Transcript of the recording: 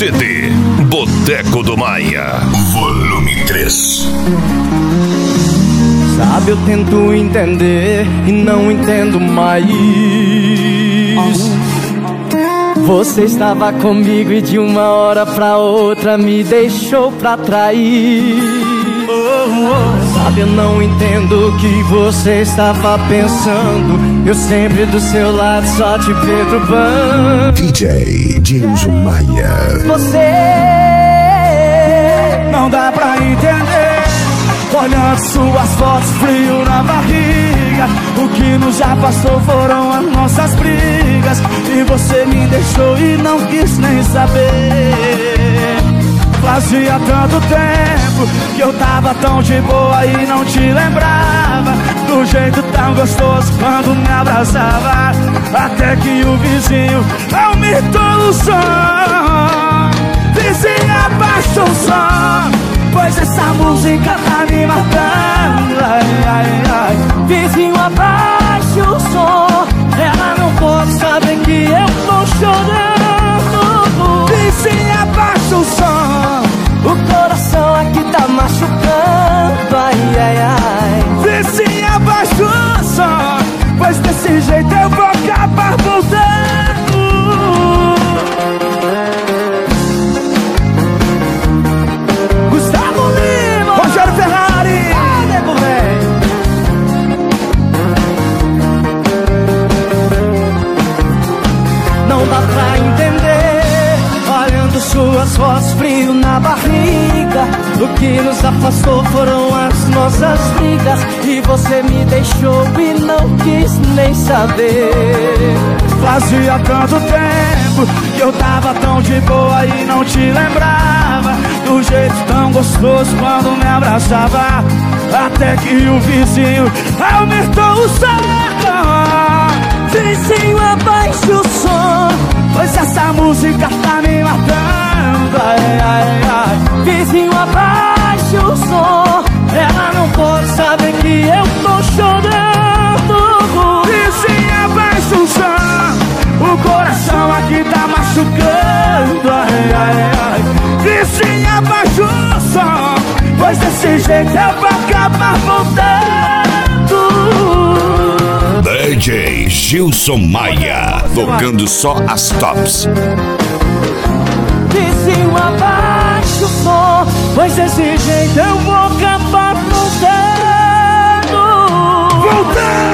CD Boteco do Maia, volume 3. Sabe, eu tento entender e não entendo mais. Você estava comigo e de uma hora pra outra me deixou pra trair. Sabe, eu não entendo o que você estava pensando. Eu sempre do seu lado só te perturbando. DJ Gilson Maia. Você não dá pra entender. Olhando suas fotos, frio na barriga. O que nos afastou foram as nossas brigas. E você me deixou e não quis nem saber. Fazia tanto tempo que eu tava tão de boa e não te lembrava. Do jeito tão gostoso quando me abraçava. Até que o vizinho aumentou o som. Vizinho, abaixa o som, pois essa música tá me matando. Ai, ai, ai. Vizinho, abaixa o som, ela não pode saber que eu tô chorando. Vizinho, abaixa o som, o coração aqui tá machucando. Ai, ai, ai. Vizinho, abaixa o som, pois desse jeito eu vou acabar voltando. Não dá pra entender, olhando suas fotos, frio na barriga. O que nos afastou foram as nossas brigas. E você me deixou e não quis nem saber. Fazia tanto tempo que eu tava tão de boa e não te lembrava. Do jeito tão gostoso quando me abraçava. Até que o vizinho aumentou o som. Vizinho, abaixa o som, pois essa música tá me matando. Ai, ai, ai. Vizinho, abaixa o som, ela não pode saber que eu tô chorando. Vizinho, abaixa o som, o coração aqui tá machucando. Ai, ai, ai. Vizinho, abaixa o som, pois desse jeito eu vou acabar voltando. DJ Gilson Maia, tocando só as tops. Vizinho, abaixa o som, pois desse jeito eu vou acabar voltando. Voltando!